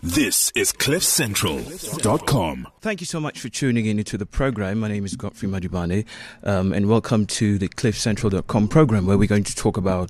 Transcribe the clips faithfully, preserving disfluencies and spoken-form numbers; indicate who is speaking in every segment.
Speaker 1: This is cliff central dot com.
Speaker 2: Thank you so much for tuning in into the program. My name is Godfrey Madibane, um, and welcome to the cliff central dot com program, where we're going to talk about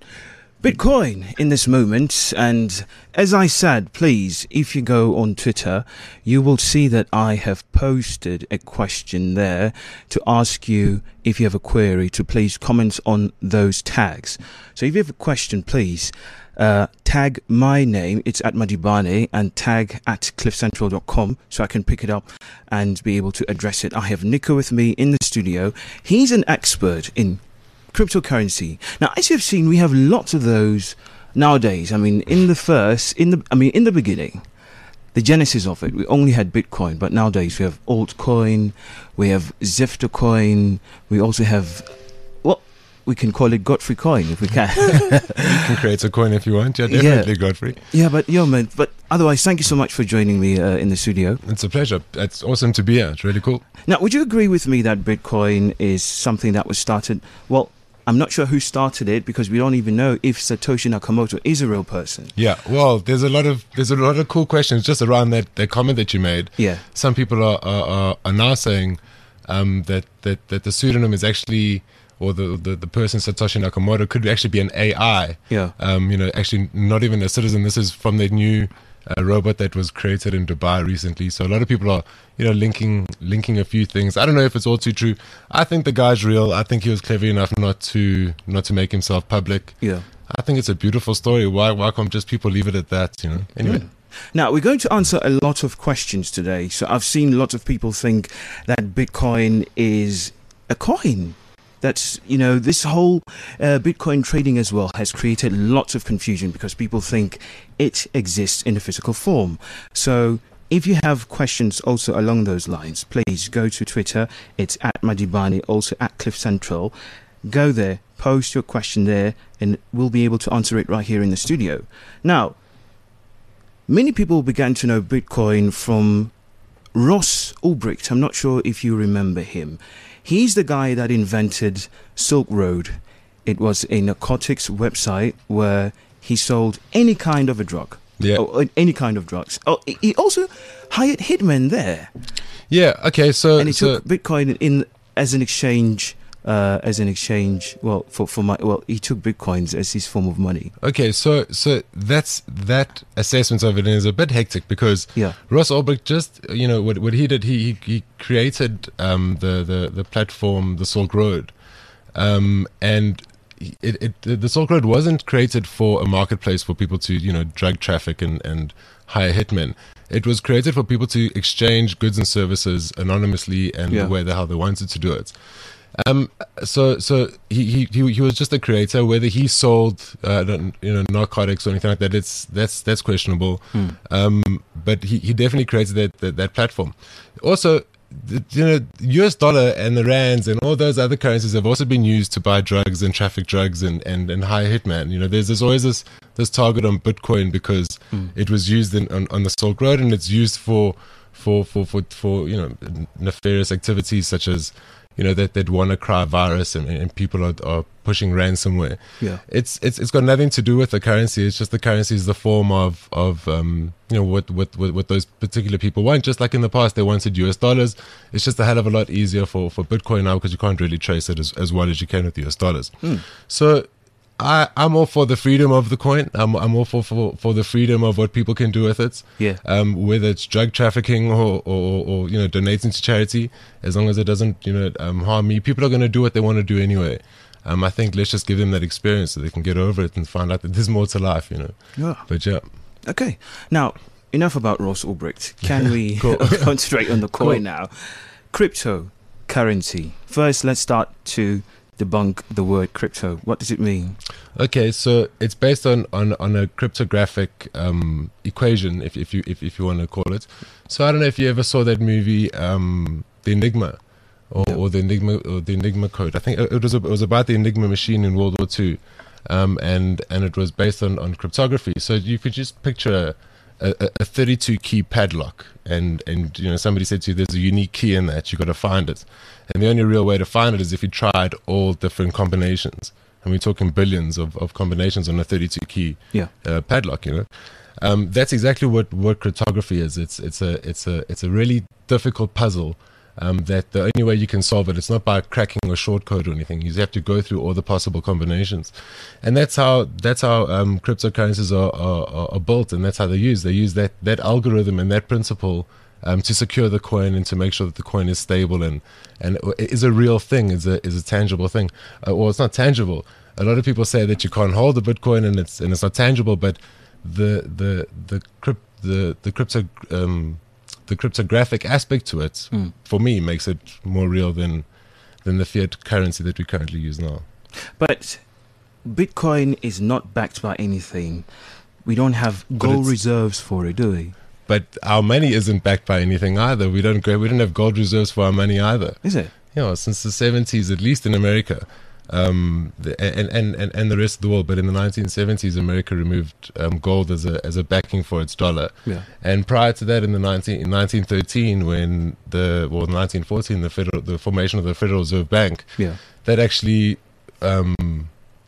Speaker 2: Bitcoin in this moment. And as I said, please, if you go on Twitter, you will see that I have posted a question there to ask you, if you have a query, to please comment on those tags. So if you have a question, please uh, tag my name, it's at Madibane, and tag at cliff central dot com so I can pick it up and be able to address it. I have Nico with me in the studio. He's an expert in cryptocurrency. Now, as you've seen, we have lots of those nowadays. I mean, in the first, in the, I mean, in the beginning, the genesis of it, we only had Bitcoin, but nowadays we have altcoin, we have Zifter coin, we also have, well, we can call it Godfrey coin if we can.
Speaker 3: You can create a coin if you want. Yeah, definitely, yeah. Godfrey.
Speaker 2: Yeah, but yo, man, but otherwise, thank you so much for joining me uh, in the studio.
Speaker 3: It's a pleasure. It's awesome to be here. It's really cool.
Speaker 2: Now, would you agree with me that Bitcoin is something that was started, well, I'm not sure who started it, because we don't even know if Satoshi Nakamoto is a real person.
Speaker 3: Yeah, well, there's a lot of there's a lot of cool questions just around that, that comment that you made.
Speaker 2: Yeah,
Speaker 3: some people are are, are, are now saying um, that, that that the pseudonym is actually, or the, the the person Satoshi Nakamoto could actually be an A I.
Speaker 2: Yeah,
Speaker 3: um, you know, actually not even a citizen. This is from the new uh, robot that was created in Dubai recently. So a lot of people are, you know, linking linking a few things. I don't know if it's all too true. I think the guy's real. I think he was clever enough not to not to make himself public.
Speaker 2: Yeah,
Speaker 3: I think it's a beautiful story. Why why can't just people leave it at that? You know. Anyway.
Speaker 2: Mm. Now, we're going to answer a lot of questions today. So I've seen lots of people think that Bitcoin is a coin. That's, you know, this whole uh, Bitcoin trading as well has created lots of confusion, because people think it exists in a physical form. So if you have questions also along those lines, please go to Twitter. It's at Madibane, also at Cliff Central. Go there, post your question there, and we'll be able to answer it right here in the studio. Now, many people began to know Bitcoin from Ross Ulbricht. I'm not sure if you remember him. He's the guy that invented Silk Road. It was a narcotics website where he sold any kind of a drug.
Speaker 3: Yeah.
Speaker 2: Or any kind of drugs. Oh, he also hired hitmen there.
Speaker 3: Yeah. Okay. So
Speaker 2: and he
Speaker 3: so,
Speaker 2: took Bitcoin in as an exchange. Uh, as an exchange, well, for for my well, he took bitcoins as his form of money.
Speaker 3: Okay, so so that's that assessment of it is a bit hectic, because
Speaker 2: yeah.
Speaker 3: Ross Ulbricht just, you know, what what he did, he he, he created um, the the the platform, the Silk Road, um, and it, it the Silk Road wasn't created for a marketplace for people to, you know, drug traffic and and hire hitmen. It was created for people to exchange goods and services anonymously and
Speaker 2: yeah.
Speaker 3: the way the how they wanted to do it. Um, so, so he, he, he was just a creator. Whether he sold, uh, you know, narcotics or anything like that, it's, that's, that's questionable.
Speaker 2: Hmm.
Speaker 3: Um, but he, he definitely created that, that, that platform. Also, the, you know, U S dollar and the rands and all those other currencies have also been used to buy drugs and traffic drugs and, and, and hire hitmen. You know, there's, there's always this, this target on Bitcoin, because hmm. it was used in, on, on the Silk Road, and it's used for, for, for, for, for, you know, nefarious activities such as, you know, that that WannaCry virus, and, and people are, are pushing ransomware.
Speaker 2: Yeah,
Speaker 3: it's it's it's got nothing to do with the currency. It's just the currency is the form of of um, you know, what, what what what those particular people want. Just like in the past, they wanted U S dollars. It's just a hell of a lot easier for, for Bitcoin now, because you can't really trace it as, as well as you can with U S dollars.
Speaker 2: Mm.
Speaker 3: So I, I'm all for the freedom of the coin. I'm, I'm all for, for, for the freedom of what people can do with it.
Speaker 2: Yeah.
Speaker 3: Um, whether it's drug trafficking or, or, or, you know, donating to charity, as long as it doesn't, you know, um, harm me. People are going to do what they want to do anyway. Um, I think let's just give them that experience so they can get over it and find out that there's more to life, you know.
Speaker 2: Yeah.
Speaker 3: But yeah.
Speaker 2: Okay. Now, enough about Ross Ulbricht. Can we concentrate on the coin cool. now? Cryptocurrency. First, let's start to debunk the word crypto. What does it mean?
Speaker 3: Okay, so it's based on on, on a cryptographic um, equation, if if you if, if you want to call it. So I don't know if you ever saw that movie, um, The Enigma, or, no. or the Enigma or the Enigma Code. I think it was it was about the Enigma machine in World War Two, um, and and it was based on, on cryptography. So you could just picture a, a, a thirty-two key padlock, and and you know, somebody said to you, there's a unique key in that, you got to find it. And the only real way to find it is if you tried all different combinations. and we're talking billions of, of combinations on a thirty-two key
Speaker 2: Yeah.
Speaker 3: uh, padlock. You know, um, that's exactly what, what cryptography is. It's it's a it's a it's a really difficult puzzle. Um, that the only way you can solve it, it's not by cracking a short code or anything. You have to go through all the possible combinations, and that's how that's how um, cryptocurrencies are, are are built, and that's how they're used. They use that that algorithm and that principle um, to secure the coin and to make sure that the coin is stable and and is a real thing, is a is a tangible thing. Uh, well, it's not tangible. A lot of people say that you can't hold a Bitcoin and it's and it's not tangible, but the the the crypt the the crypto um, the cryptographic aspect to it, mm. for me, makes it more real than than the fiat currency that we currently use now.
Speaker 2: But Bitcoin is not backed by anything. We don't have gold reserves for it, do we?
Speaker 3: But our money isn't backed by anything either. We don't go, we don't have gold reserves for our money either.
Speaker 2: Is it?
Speaker 3: You know, since the seventies, at least in America, um, the, and, and, and, and the rest of the world. But in the nineteen seventies, America removed um, gold as a as a backing for its dollar.
Speaker 2: Yeah.
Speaker 3: And prior to that, in the nineteen in nineteen thirteen, when the well nineteen fourteen, the federal the formation of the Federal Reserve Bank,
Speaker 2: yeah,
Speaker 3: that actually um,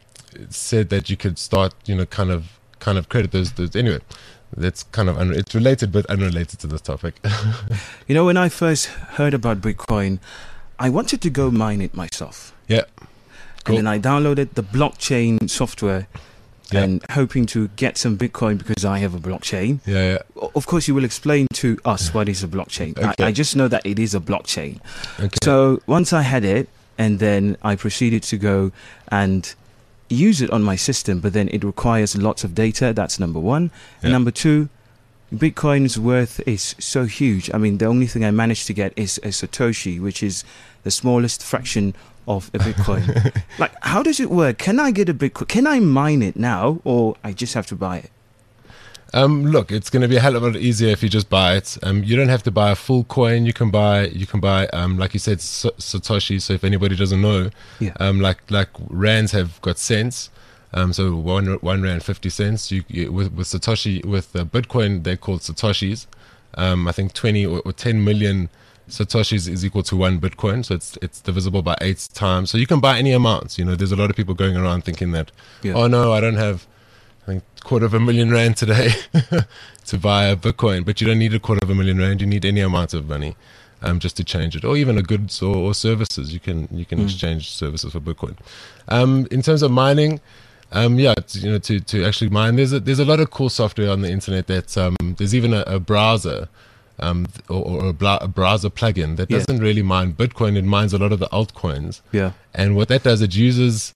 Speaker 3: said that you could start, you know, kind of kind of credit those. those anyway. That's kind of un- it's related but unrelated to this topic.
Speaker 2: You know, when I first heard about Bitcoin, I wanted to go mine it myself.
Speaker 3: Yeah. Cool.
Speaker 2: And then I downloaded the blockchain software, yeah, and hoping to get some Bitcoin because I have a blockchain.
Speaker 3: Yeah, yeah.
Speaker 2: O- Of course, you will explain to us what is a blockchain.
Speaker 3: Okay.
Speaker 2: I, I just know that it is a blockchain.
Speaker 3: Okay.
Speaker 2: So once I had it, and then I proceeded to go and use it on my system, but then it requires lots of data. That's number one.
Speaker 3: Yeah.
Speaker 2: And number two, Bitcoin's worth is so huge. I mean, the only thing I managed to get is a Satoshi, which is the smallest fraction of a Bitcoin. Like, how does it work? Can I get a Bitcoin? Can I mine it now, or I just have to buy it?
Speaker 3: Um, look, it's going to be a hell of a lot easier if you just buy it. Um, you don't have to buy a full coin. You can buy, you can buy, um, like you said, S- Satoshi. So if anybody doesn't know,
Speaker 2: Yeah.
Speaker 3: um, like like rands have got cents. Um, so one one rand fifty cents. You, you with with Satoshi with uh, Bitcoin, they're called Satoshis. Um, I think twenty or, or ten million Satoshis is equal to one Bitcoin. So it's it's divisible by eight times. So you can buy any amounts. You know, there's a lot of people going around thinking that,
Speaker 2: Yeah.
Speaker 3: oh no, I don't have, I think, quarter of a million rand today to buy a Bitcoin. But you don't need a quarter of a million rand. You need any amount of money um, just to change it, or even a goods or, or services. You can you can
Speaker 2: Mm.
Speaker 3: exchange services for Bitcoin. Um, in terms of mining, um, yeah, it's, you know, to, to actually mine, there's a, there's a lot of cool software on the internet. That um, there's even a, a browser. Um, or, or a, bla- a browser plugin that
Speaker 2: Yeah.
Speaker 3: doesn't really mine Bitcoin. It mines a lot of the altcoins.
Speaker 2: Yeah.
Speaker 3: And what that does, it uses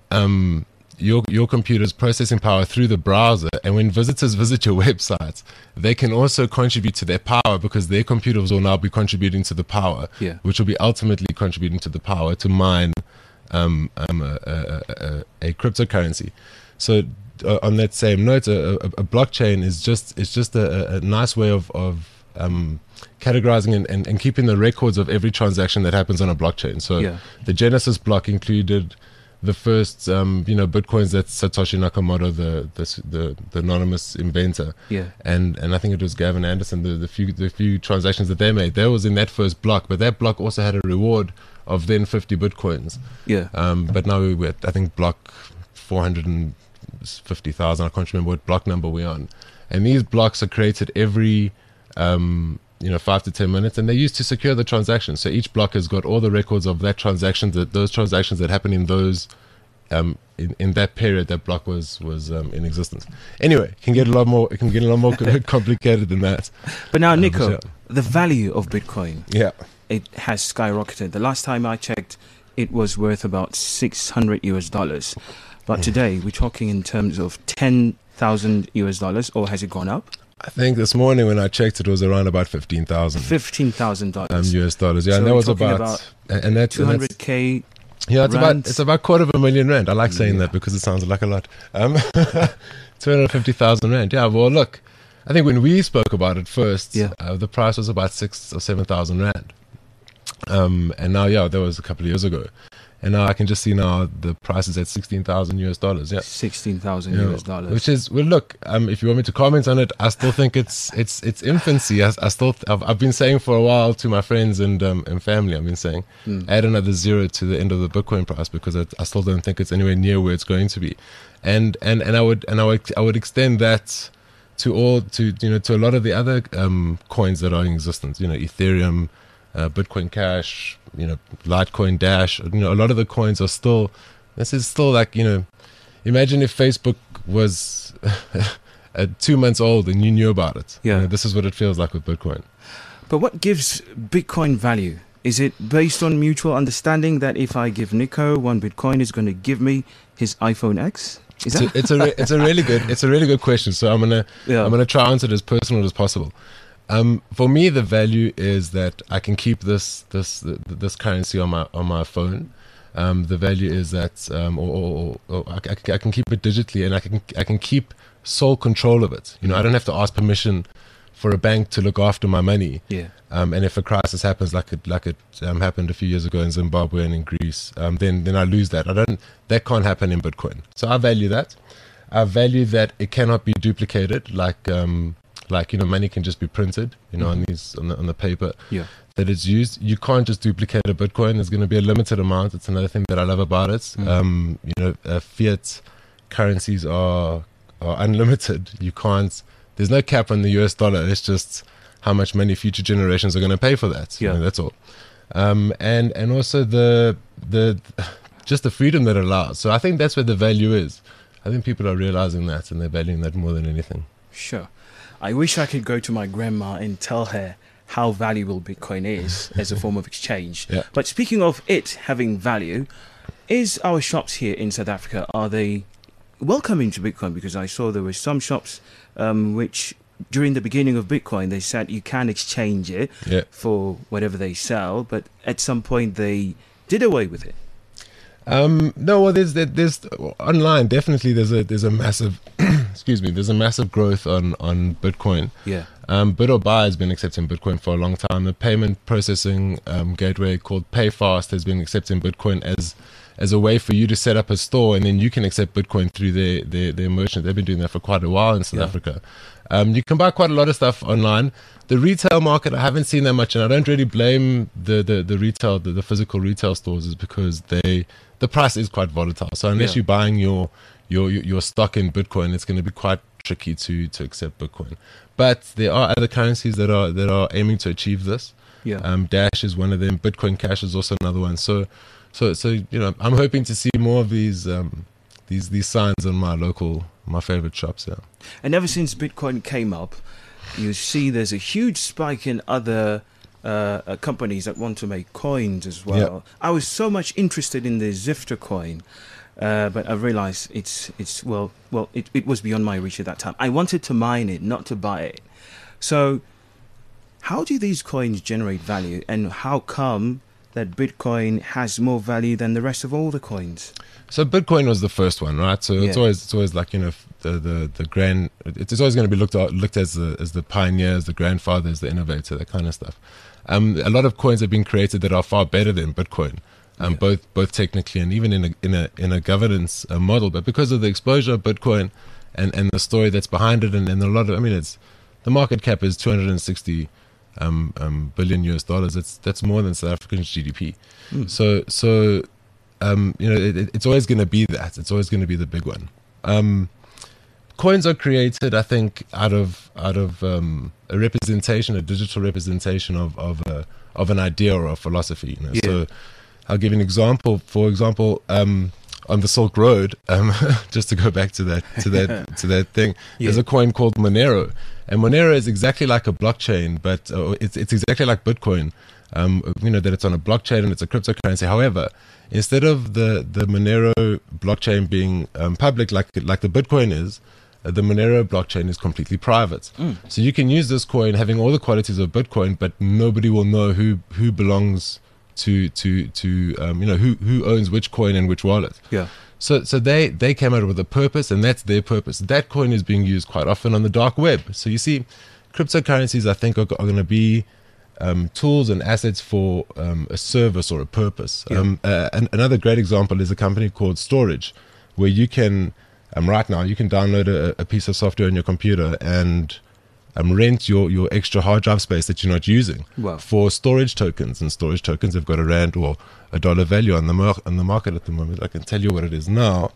Speaker 3: um, your your computer's processing power through the browser. And when visitors visit your website, they can also contribute to their power because their computers will now be contributing to the power,
Speaker 2: Yeah.
Speaker 3: which will be ultimately contributing to the power to mine um, um, a, a, a, a cryptocurrency. So uh, on that same note, a, a, a blockchain is just it's just a, a nice way of, of um, categorizing and, and, and keeping the records of every transaction that happens on a blockchain. So
Speaker 2: Yeah.
Speaker 3: the Genesis block included the first, um, you know, Bitcoins that Satoshi Nakamoto, the the the, the anonymous inventor,
Speaker 2: Yeah.
Speaker 3: and and I think it was Gavin Anderson, the, the few the few transactions that they made, that was in that first block. But that block also had a reward of then fifty Bitcoins.
Speaker 2: Yeah.
Speaker 3: Um, but now we're at, I think, block four hundred fifty thousand. I can't remember what block number we're on. And these blocks are created every, um, you know, five to ten minutes, and they're used to secure the transaction. So each block has got all the records of that transaction, that those transactions that happen in those, um, in, in that period that block was was um, in existence. Anyway, it can get a lot more. It can get a lot more complicated than that.
Speaker 2: But now,
Speaker 3: Um,
Speaker 2: Nico,
Speaker 3: yeah.
Speaker 2: the value of Bitcoin,
Speaker 3: Yeah.
Speaker 2: it has skyrocketed. The last time I checked, it was worth about six hundred U S dollars. But today, we're talking in terms of ten thousand U S dollars, or has it gone up?
Speaker 3: I think this morning when I checked, it was around about fifteen thousand
Speaker 2: fifteen thousand
Speaker 3: um,
Speaker 2: dollars.
Speaker 3: U S dollars. Yeah,
Speaker 2: So
Speaker 3: and that
Speaker 2: we're
Speaker 3: was
Speaker 2: talking
Speaker 3: about,
Speaker 2: about
Speaker 3: and and that's
Speaker 2: two
Speaker 3: and that's-
Speaker 2: hundred K.
Speaker 3: Yeah, it's about
Speaker 2: rands.
Speaker 3: it's about quarter of a million rand. I like saying
Speaker 2: Yeah.
Speaker 3: that because it sounds like a lot. Um, two hundred fifty thousand rand. Yeah. Well, look, I think when we spoke about it first,
Speaker 2: Yeah.
Speaker 3: uh, the price was about six or seven thousand rand. Um, and now, yeah, that was a couple of years ago. and now I can just see now the price is at sixteen thousand U S dollars. Yeah,
Speaker 2: sixteen thousand
Speaker 3: You know,
Speaker 2: U S dollars.
Speaker 3: which is well. Look, um, if you want me to comment on it, I still think it's it's it's infancy. I, I still I've, I've been saying for a while to my friends and um, and family. I've been saying
Speaker 2: Mm.
Speaker 3: add another zero to the end of the Bitcoin price because I, I still don't think it's anywhere near where it's going to be, and and and I would and I would I would extend that to all to you know to a lot of the other um, coins that are in existence. You know, Ethereum, uh, Bitcoin Cash, you know, Litecoin Dash. You know, a lot of the coins are still. This is still like you know. Imagine if Facebook was uh, two months old and you knew about it.
Speaker 2: Yeah.
Speaker 3: You know, this is what it feels like with Bitcoin.
Speaker 2: But what gives Bitcoin value? Is it based on mutual understanding that if I give Nico one Bitcoin, is going to give me his iPhone X? Is
Speaker 3: It's
Speaker 2: that?
Speaker 3: a, it's a re- it's a really good it's a really good question. So I'm gonna
Speaker 2: Yeah.
Speaker 3: I'm gonna try and answer it as personal as possible. Um, for me, the value is that I can keep this this this currency on my on my phone. Um, the value is that, um, or, or, or, or I, I can keep it digitally, and I can I can keep sole control of it. You know, I don't have to ask permission for a bank to look after my money.
Speaker 2: Yeah.
Speaker 3: Um, and if a crisis happens, like it like it um, happened a few years ago in Zimbabwe and in Greece, um, then then I lose that. I don't. That can't happen in Bitcoin. So I value that. I value that it cannot be duplicated. Like um, like you know, money can just be printed. You know, on these on the, on the paper.
Speaker 2: Yeah.
Speaker 3: That it's used. You can't just duplicate a Bitcoin. There's going to be a limited amount. It's another thing that I love about it.
Speaker 2: Mm.
Speaker 3: Um, you know, uh, fiat currencies are are unlimited. You can't. There's no cap on the U S dollar. It's just how much money future generations are going to pay for that. You
Speaker 2: Yeah.
Speaker 3: know, that's all. Um, and and also the the just the freedom that it allows. So I think that's where the value is. I think people are realizing that and they're valuing that more than anything.
Speaker 2: Sure. I wish I could go to my grandma and tell her how valuable Bitcoin is as a form of exchange.
Speaker 3: Yeah.
Speaker 2: But speaking of it having value, is our shops here in South Africa, are they welcoming to Bitcoin? Because I saw there were some shops um, which during the beginning of Bitcoin, they said you can exchange it
Speaker 3: Yeah.
Speaker 2: for whatever they sell, but at some point they did away with it.
Speaker 3: Um, no, well, there's there- there's online definitely there's a there's a massive excuse me there's a massive growth on on Bitcoin.
Speaker 2: Yeah.
Speaker 3: Um, Bit or Buy has been accepting Bitcoin for a long time. The payment processing um, gateway called PayFast has been accepting Bitcoin as as a way for you to set up a store and then you can accept Bitcoin through their their, their merchant. They've been doing that for quite a while in South
Speaker 2: Yeah.
Speaker 3: Africa. Um, you can buy quite a lot of stuff online. The retail market, I haven't seen that much, and I don't really blame the the, the retail, the, the physical retail stores, is because they the price is quite volatile. So unless
Speaker 2: Yeah.
Speaker 3: you're buying your your your your stock in Bitcoin, it's going to be quite tricky to to accept Bitcoin. But there are other currencies that are that are aiming to achieve this.
Speaker 2: Yeah.
Speaker 3: Um, Dash is one of them. Bitcoin Cash is also another one. So, so, so you know, I'm hoping to see more of these um, these these signs on my local, my favorite shops. Yeah.
Speaker 2: And ever since Bitcoin came up, you see there's a huge spike in other uh, uh, companies that want to make coins as well. I was so much interested in the Zifter coin, uh, but I realized it's it's well well it, it was beyond my reach at that time. I wanted to mine it, not to buy it. So, how do these coins generate value, and how come that Bitcoin has more value than the rest of all the coins?
Speaker 3: So Bitcoin was the first one, right? So it's
Speaker 2: Yeah.
Speaker 3: always it's always like you know the the the grand. It's always going to be looked at, looked as the as the pioneers, the grandfathers, the innovator, that kind of stuff. Um, a lot of coins have been created that are far better than Bitcoin, um,
Speaker 2: Yeah.
Speaker 3: both both technically and even in a in a in a governance uh, model. But because of the exposure of Bitcoin and and the story that's behind it, and, and a lot of I mean, it's the market cap is two hundred sixty um, um, billion U S dollars. That's that's more than South Africa's G D P.
Speaker 2: Mm.
Speaker 3: So so. Um, you know, it, it- it's always going to be that. It's always going to be the big one. Um, coins are created, I think, out of out of um, a representation, a digital representation of of a, of an idea or a philosophy. You know?
Speaker 2: Yeah.
Speaker 3: So, I'll give you an example. For example, um, on the Silk Road, um, just to go back to that to that to that thing, there's
Speaker 2: Yeah.
Speaker 3: a coin called Monero, and Monero is exactly like a blockchain, but uh, it's it's exactly like Bitcoin. Um, you know that it's on a blockchain and it's a cryptocurrency. However, instead of the, the Monero blockchain being um, public like like the Bitcoin is, uh, the Monero blockchain is completely private.
Speaker 2: Mm.
Speaker 3: So you can use this coin having all the qualities of Bitcoin, but nobody will know who who belongs to to to um, you know who who owns which coin and which wallet.
Speaker 2: Yeah.
Speaker 3: So so they they came out with a purpose, and that's their purpose. That coin is being used quite often on the dark web. So you see, cryptocurrencies I think are, are going to be um, tools and assets for um, a service or a purpose.
Speaker 2: Yeah.
Speaker 3: Um, uh, an, another great example is a company called Storage, where you can, um, right now, you can download a, a piece of software on your computer and um, rent your, your extra hard drive space that you're not using
Speaker 2: Wow.
Speaker 3: for storage tokens. And storage tokens have got a rand or a dollar value on the mar- on the market at the moment. I can tell you what it is now.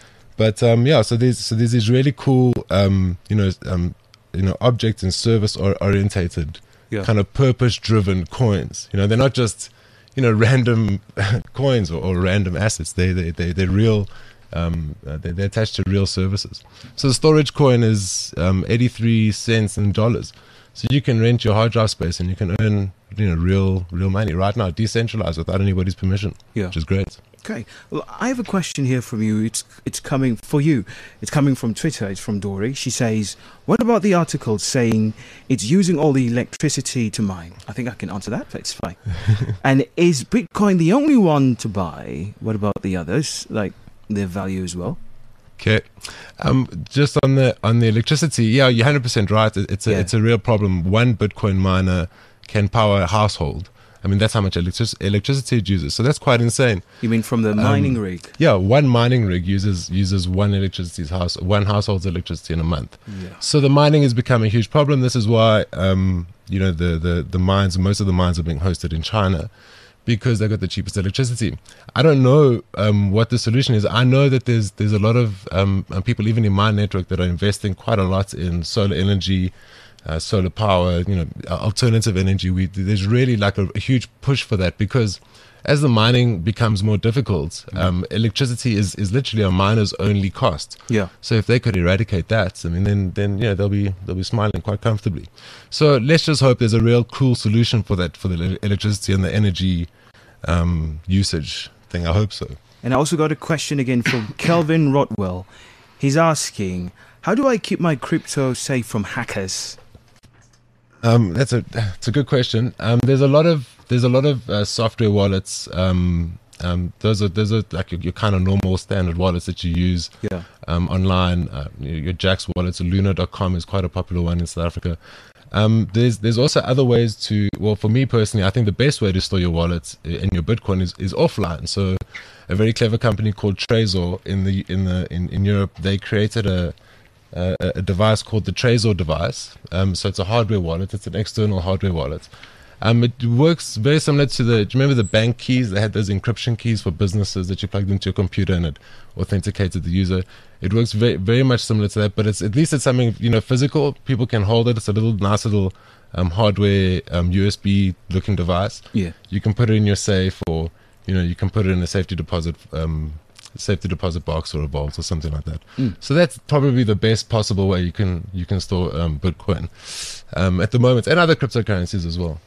Speaker 3: But um, yeah, so there's so there's these really cool, um, you know, um, you know, object and service or orientated,
Speaker 2: Yeah.
Speaker 3: kind of purpose-driven coins. You know, they're not just, you know, random coins or, or random assets. They they they they're real. Um, uh, they, they're attached to real services. So the storage coin is um, eighty-three cents in dollars. So you can rent your hard drive space and you can earn, you know, real real money right now, decentralized without anybody's permission,
Speaker 2: Yeah.
Speaker 3: which is great.
Speaker 2: Okay. Well, I have a question here from you. It's it's coming for you. It's coming from Twitter. It's from Dory. She says, "What about the article saying it's using all the electricity to mine?" I think I can answer that. That's fine. And is Bitcoin the only one to buy? What about the others? Like their value as well?
Speaker 3: Okay, um, just on the on the electricity, yeah, you're one hundred percent right. It- It's a
Speaker 2: Yeah.
Speaker 3: it's a real problem. One Bitcoin miner can power a household. I mean, that's how much electric- electricity it uses. So that's quite insane.
Speaker 2: You mean from the mining rig?
Speaker 3: Yeah, one mining rig uses uses one electricity's house, one household's electricity in a month.
Speaker 2: Yeah.
Speaker 3: So the mining has become a huge problem. This is why, um, you know, the, the, the mines, most of the mines are being hosted in China because they've got the cheapest electricity. I don't know um, what the solution is. I know that there's there's a lot of um, people, even in my network, that are investing quite a lot in solar energy, uh, solar power, you know, alternative energy. We, there's really like a, a huge push for that because as the mining becomes more difficult, um, electricity is, is literally a miner's only cost.
Speaker 2: Yeah.
Speaker 3: So if they could eradicate that, I mean, then then yeah, they'll be they'll be smiling quite comfortably. So let's just hope there's a real cool solution for that for the ele- electricity and the energy um, usage thing. I hope so.
Speaker 2: And I also got a question again from Kelvin Rodwell. He's asking, how do I keep my crypto safe from hackers?
Speaker 3: Um, that's a that's a good question. Um, there's a lot of there's a lot of uh, software wallets. Um, um, those are those are like your, your kind of normal standard wallets that you use
Speaker 2: Yeah.
Speaker 3: um, online. Uh, your, your Jax wallets, Luna dot com is quite a popular one in South Africa. Um, there's there's also other ways to. Well, for me personally, I think the best way to store your wallets and your Bitcoin is, is offline. So, a very clever company called Trezor in the in the in, in Europe, they created a a, a device called the Trezor device. Um, so it's a hardware wallet. It's an external hardware wallet. Um, it works very similar to the. Do you remember the bank keys? They had those encryption keys for businesses that you plugged into your computer and it authenticated the user. It works very very much similar to that, but it's at least it's something you know physical. People can hold it. It's a little nice little um, hardware um, U S B looking device.
Speaker 2: Yeah.
Speaker 3: You can put it in your safe, or you know you can put it in a safety deposit um, safety deposit box or a vault or something like that.
Speaker 2: Mm.
Speaker 3: So that's probably the best possible way you can you can store um, Bitcoin um, at the moment, and other cryptocurrencies as well.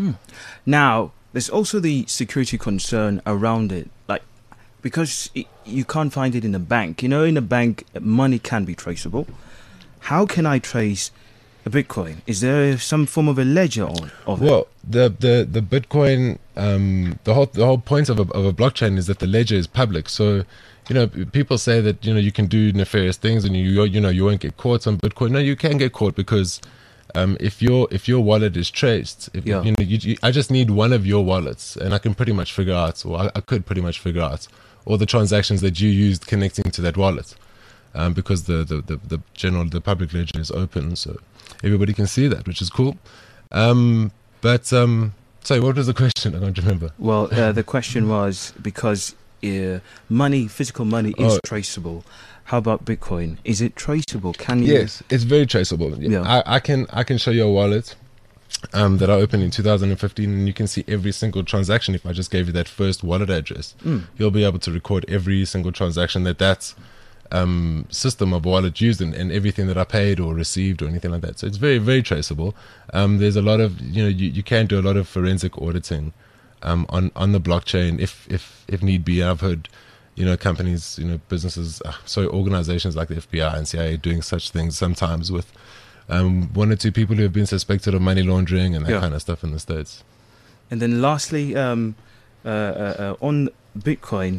Speaker 2: Now, there's also the security concern around it, like because it, you can't find it in a bank. You know, in a bank, money can be traceable. How can I trace a Bitcoin? Is there some form of a ledger on of it?
Speaker 3: Well, the the the Bitcoin, um, the whole the whole point of a, of a blockchain is that the ledger is public. So, you know, people say that you know you can do nefarious things and you you know you won't get caught on Bitcoin. No, you can get caught because um, if your if your wallet is traced, if,
Speaker 2: Yeah.
Speaker 3: you know, you, you, I just need one of your wallets and I can pretty much figure out, or I, I could pretty much figure out all the transactions that you used connecting to that wallet, um, because the, the the the general the public ledger is open, so everybody can see that, which is cool. Um, but um, sorry, what was the question? I don't remember.
Speaker 2: Well, uh, the question was because uh, money, physical money, is
Speaker 3: Oh.
Speaker 2: traceable. How about Bitcoin? Is it traceable? Can you?
Speaker 3: Yes, it's very traceable.
Speaker 2: Yeah.
Speaker 3: I, I can I can show you a wallet um, that I opened in two thousand fifteen, and you can see every single transaction. If I just gave you that first wallet address,
Speaker 2: Mm.
Speaker 3: you'll be able to record every single transaction that that um, system of wallet used, and, and everything that I paid or received or anything like that. So it's very very traceable. Um, there's a lot of you know you, you can do a lot of forensic auditing um, on on the blockchain if if if need be. I've heard. You know, companies, you know, businesses, uh, sorry, organizations like the F B I and C I A doing such things sometimes with um, one or two people who have been suspected of money laundering and that
Speaker 2: Yeah.
Speaker 3: kind of stuff in the States.
Speaker 2: And then lastly, um, uh, uh, uh, on Bitcoin,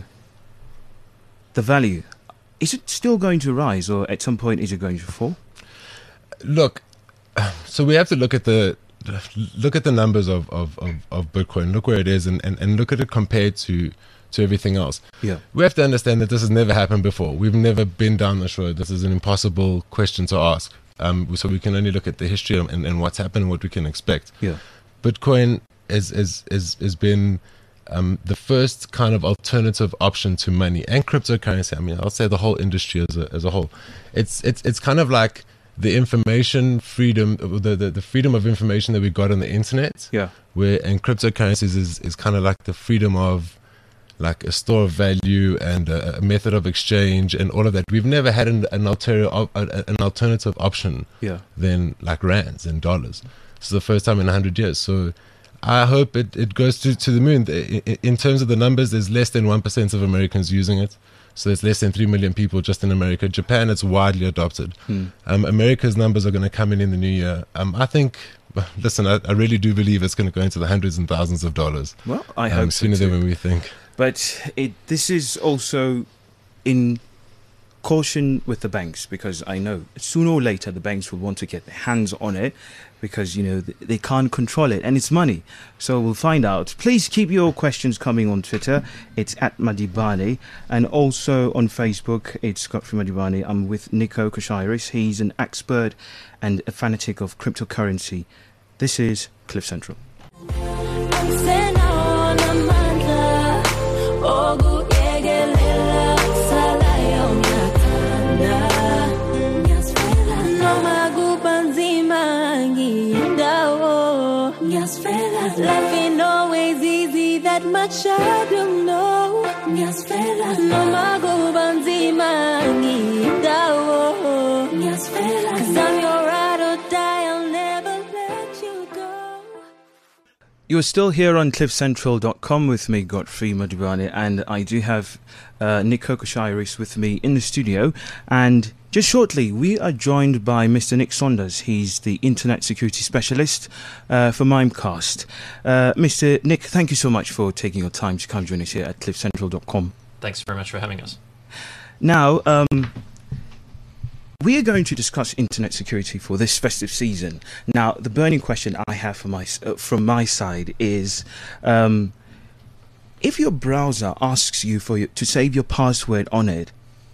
Speaker 2: the value, is it still going to rise, or at some point is it going to fall?
Speaker 3: Look, so we have to look at the look at the numbers of, of, of, of Bitcoin. Look where it is, and, and, and look at it compared to to everything else.
Speaker 2: Yeah,
Speaker 3: we have to understand that this has never happened before. We've never been down this road. This is an impossible question to ask. Um, so we can only look at the history and, and what's happened and what we can expect.
Speaker 2: Yeah,
Speaker 3: Bitcoin is is is has been um, the first kind of alternative option to money and cryptocurrency. I mean, I'll say the whole industry as a as a whole. It's it's it's kind of like the information freedom, the, the the freedom of information that we got on the internet.
Speaker 2: Yeah,
Speaker 3: where and cryptocurrencies is is kind of like the freedom of like a store of value and a, a method of exchange and all of that. We've never had an an alternative an alternative option
Speaker 2: yeah,
Speaker 3: than like rands and dollars. This is the first time in a hundred years. So I hope it, it goes to, to the moon. In, in terms of the numbers, there's less than one percent of Americans using it. So there's less than three million people just in America. Japan, it's widely adopted.
Speaker 2: Hmm.
Speaker 3: Um, America's numbers are going to come in in the new year. Um, I think, listen, I, I really do believe it's going to go into the hundreds and thousands of dollars.
Speaker 2: Well, I
Speaker 3: um,
Speaker 2: hope so
Speaker 3: sooner
Speaker 2: too.
Speaker 3: than we think.
Speaker 2: But it, this is also in caution with the banks, because I know sooner or later the banks will want to get their hands on it, because, you know, they can't control it and it's money. So we'll find out. Please keep your questions coming on Twitter. It's at Madibane. And also on Facebook, it's Godfrey Madibane. I'm with Nico Koshiris. He's an expert and a fanatic of cryptocurrency. This is Cliff Central.
Speaker 4: Life ain't always easy, that much I don't know. No mago banzima ngidao. Cause I'm your ride or die, I'll never let you go.
Speaker 2: You're still here on cliff central dot com with me, Godfrey Madibane, and I do have uh, Nico Koshiris with me in the studio. And just shortly, we are joined by Mister Nick Saunders. He's the Internet Security Specialist uh, for Mimecast. Uh, Mister Nick, thank you so much for taking your time to come join us here at cliff central dot com.
Speaker 5: Thanks very much for having us.
Speaker 2: Now, um, we are going to discuss internet security for this festive season. Now, the burning question I have for my, uh, from my side is, um, if your browser asks you for your, to save your password on it,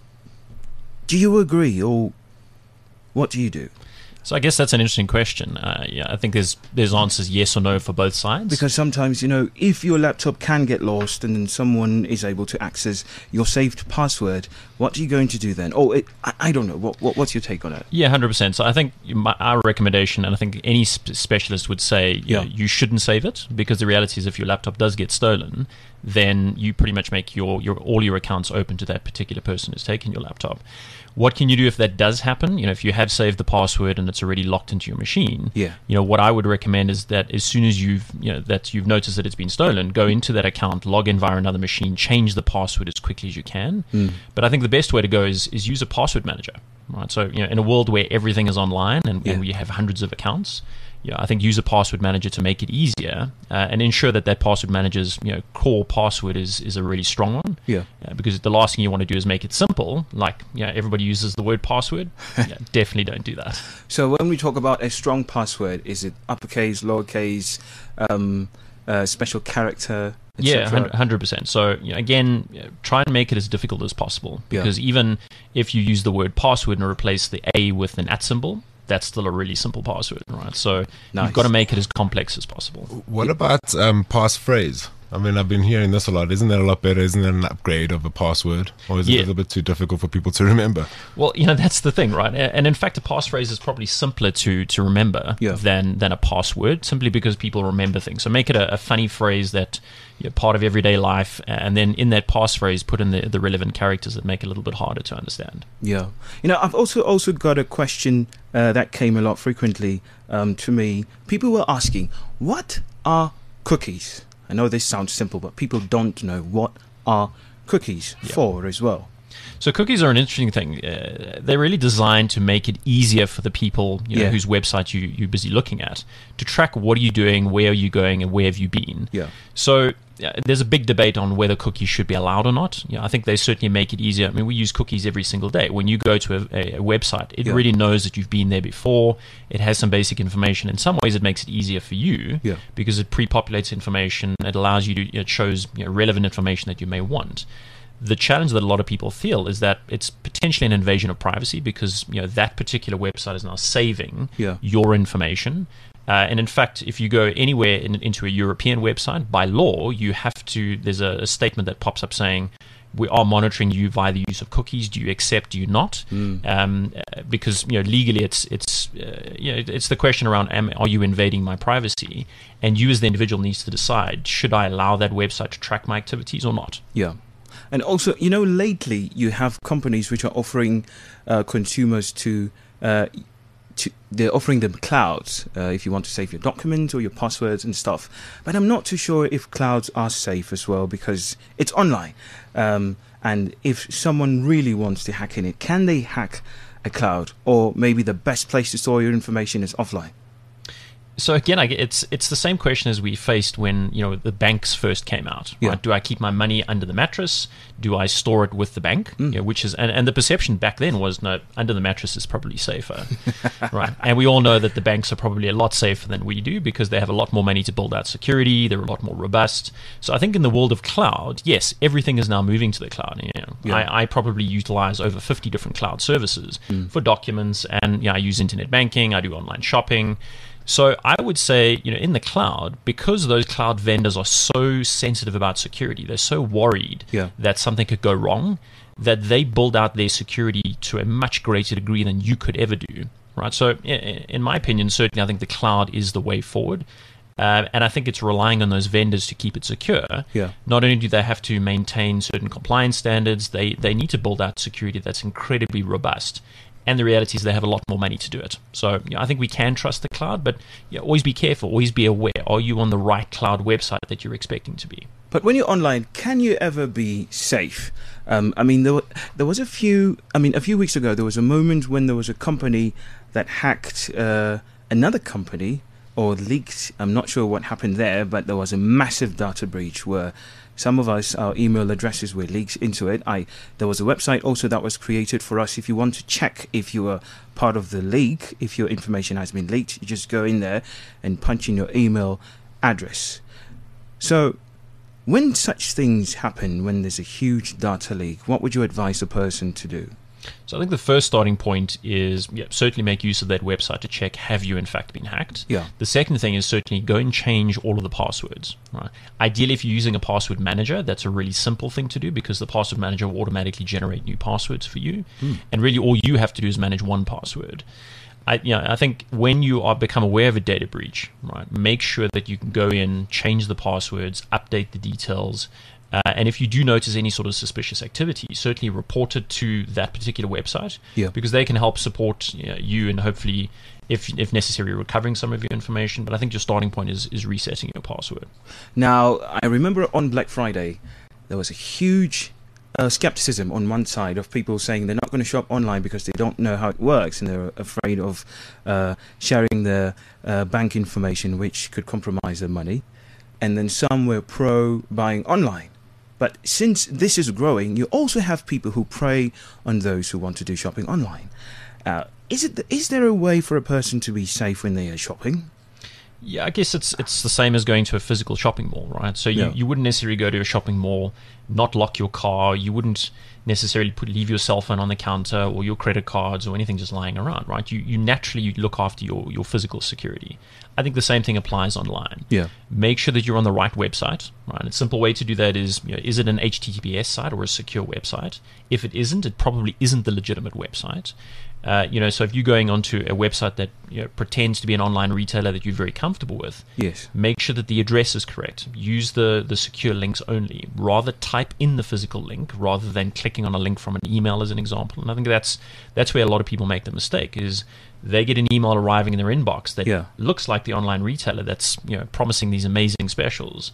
Speaker 2: do you agree, or what do you do?
Speaker 5: So I guess that's an interesting question. Uh, yeah, I think there's there's answers yes or no for both sides.
Speaker 2: Because sometimes, you know, if your laptop can get lost and then someone is able to access your saved password, what are you going to do then? Oh, it, I, I don't know. What, what What's your take on it?
Speaker 5: Yeah, one hundred percent. So I think my, our recommendation, and I think any sp- specialist would say, you,
Speaker 2: Yeah.
Speaker 5: know, you shouldn't save it, because the reality is if your laptop does get stolen, then you pretty much make your, your all your accounts open to that particular person who's taken your laptop. What can you do if that does happen? You know, if you have saved the password and it's already locked into your machine,
Speaker 2: Yeah.
Speaker 5: you know, what I would recommend is that as soon as you've, you know, that you've noticed that it's been stolen, go into that account, log in via another machine, change the password as quickly as you can.
Speaker 2: Mm.
Speaker 5: But I think the best way to go is is use a password manager, right? So, you know, in a world where everything is online and,
Speaker 2: Yeah.
Speaker 5: and we have hundreds of accounts, yeah, I think use a password manager to make it easier uh, and ensure that that password manager's, you know, core password is, is a really strong one.
Speaker 2: Yeah.
Speaker 5: Uh, because the last thing you want to do is make it simple. Like, you know, everybody uses the word password. Yeah, definitely don't do that.
Speaker 2: So when we talk about a strong password, is it uppercase, lowercase, um, uh, special character, et
Speaker 5: Yeah,
Speaker 2: cetera?
Speaker 5: one hundred percent. So, you know, again, you know, try and make it as difficult as possible,
Speaker 2: Yeah.
Speaker 5: because even if you use the word password and replace the A with an at symbol, that's still a really simple password, right? So
Speaker 2: Nice.
Speaker 5: you've got to make it as complex as possible.
Speaker 3: What about um, passphrase? I mean, I've been hearing this a lot. Isn't that a lot better? Isn't that an upgrade of a password? Or is it
Speaker 5: Yeah.
Speaker 3: a little bit too difficult for people to remember?
Speaker 5: Well, you know, that's the thing, right? And in fact, a passphrase is probably simpler to to remember
Speaker 2: Yeah.
Speaker 5: than than a password, simply because people remember things. So make it a, a funny phrase that, you know, part of everyday life, and then in that passphrase, put in the, the relevant characters that make it a little bit harder to understand.
Speaker 2: Yeah, you know, I've also also got a question uh, that came a lot frequently um, to me. People were asking, "What are cookies?" I know this sounds simple, but people don't know what are cookies
Speaker 5: Yeah.
Speaker 2: for as well.
Speaker 5: So cookies are an interesting thing. Uh, they're really designed to make it easier for the people you know,
Speaker 2: Yeah.
Speaker 5: whose website you, you're busy looking at to track what are you doing, where are you going, and where have you been.
Speaker 2: Yeah.
Speaker 5: So uh, there's a big debate on whether cookies should be allowed or not. You know, I think they certainly make it easier. I mean, we use cookies every single day. When you go to a, a, a website, it
Speaker 2: Yeah.
Speaker 5: really knows that you've been there before. It has some basic information. In some ways, it makes it easier for you
Speaker 2: Yeah.
Speaker 5: because it pre-populates information. It allows you to, it shows you know, relevant information that you may want. The challenge that a lot of people feel is that it's potentially an invasion of privacy because you know that particular website is now saving
Speaker 2: Yeah.
Speaker 5: your information. Uh, and in fact, if you go anywhere in, into a European website, by law, you have to. There's a, a statement that pops up saying, "We are monitoring you via the use of cookies. Do you accept? Do you not?"
Speaker 2: Mm.
Speaker 5: Um, uh, because you know legally, it's it's uh, you know it's the question around: am, Are you invading my privacy? And you, as the individual, needs to decide: should I allow that website to track my activities or not?
Speaker 2: Yeah. And also, you know, lately you have companies which are offering uh, consumers to, uh, to, they're offering them clouds uh, if you want to save your documents or your passwords and stuff. But I'm not too sure if clouds are safe as well because it's online. Um, and if someone really wants to hack in it, can they hack a cloud? Or maybe the best place to store your information is offline?
Speaker 5: So again, I get, it's it's the same question as we faced when you know the banks first came out.
Speaker 2: Yeah.
Speaker 5: Right? Do I keep my money under the mattress? Do I store it with the bank?
Speaker 2: Mm.
Speaker 5: You know, which is and, and the perception back then was no, under the mattress is probably safer, right? And we all know that the banks are probably a lot safer than we do because they have a lot more money to build out security. They're a lot more robust. So I think in the world of cloud, yes, everything is now moving to the cloud. You know,
Speaker 2: Yeah.
Speaker 5: I, I probably utilize over fifty different cloud services
Speaker 2: Mm.
Speaker 5: for documents, and you know, I use internet banking. I do online shopping. So I would say, you know, in the cloud, because those cloud vendors are so sensitive about security, they're so worried
Speaker 2: Yeah.
Speaker 5: that something could go wrong, that they build out their security to a much greater degree than you could ever do, right? So i- in my opinion, certainly I think the cloud is the way forward. Uh, and I think it's relying on those vendors to keep it secure.
Speaker 2: Yeah.
Speaker 5: Not only do they have to maintain certain compliance standards, they, they need to build out security that's incredibly robust. And the reality is they have a lot more money to do it. So you know, I think we can trust the cloud, but you know, always be careful, always be aware. Are you on the right cloud website that you're expecting to be?
Speaker 2: But when you're online, can you ever be safe? Um, I mean, there, were, there was a few. I mean, a few weeks ago, there was a moment when there was a company that hacked uh, another company or leaked. I'm not sure what happened there, but there was a massive data breach where some of us, our email addresses were leaked into it. I there was a website also that was created for us. If you want to check if you are part of the leak, if your information has been leaked, you just go in there and punch in your email address. So when such things happen, when there's a huge data leak, what would you advise a person to do?
Speaker 5: So I think the first starting point is yeah, certainly make use of that website to check, have you in fact been hacked?
Speaker 2: Yeah.
Speaker 5: The second thing is certainly go and change all of the passwords. Right? Ideally, if you're using a password manager, that's a really simple thing to do because the password manager will automatically generate new passwords for you.
Speaker 2: Hmm.
Speaker 5: And really all you have to do is manage one password. I, you know, I think when you are become aware of a data breach, right, make sure that you can go in, change the passwords, update the details. Uh, and if you do notice any sort of suspicious activity, certainly report it to that particular website
Speaker 2: Yeah.
Speaker 5: because they can help support you, know, you and hopefully, if if necessary, recovering some of your information. But I think your starting point is, is resetting your password.
Speaker 2: Now, I remember on Black Friday, there was a huge uh, skepticism on one side of people saying they're not going to shop online because they don't know how it works and they're afraid of uh, sharing their uh, bank information, which could compromise their money. And then some were pro buying online. But since this is growing, you also have people who prey on those who want to do shopping online. Uh, is it? Is there a way for a person to be safe when they are shopping?
Speaker 5: Yeah, I guess it's it's the same as going to a physical shopping mall, right? So you,
Speaker 2: Yeah.
Speaker 5: you wouldn't necessarily go to a shopping mall, not lock your car. You wouldn't necessarily put leave your cell phone on the counter or your credit cards or anything just lying around, right? You you naturally you look after your, your physical security. I think the same thing applies online.
Speaker 2: Yeah.
Speaker 5: Make sure that you're on the right website, right? A simple way to do that is, you know, is it an H T T P S site or a secure website? If it isn't, it probably isn't the legitimate website. Uh, you know, so if you're going onto a website that you know, pretends to be an online retailer that you're very comfortable with,
Speaker 2: Yes.
Speaker 5: make sure that the address is correct. Use the, the secure links only. Rather type in the physical link rather than clicking on a link from an email as an example. And I think that's that's where a lot of people make the mistake is they get an email arriving in their inbox that
Speaker 2: Yeah.
Speaker 5: looks like the online retailer that's you know promising these amazing specials.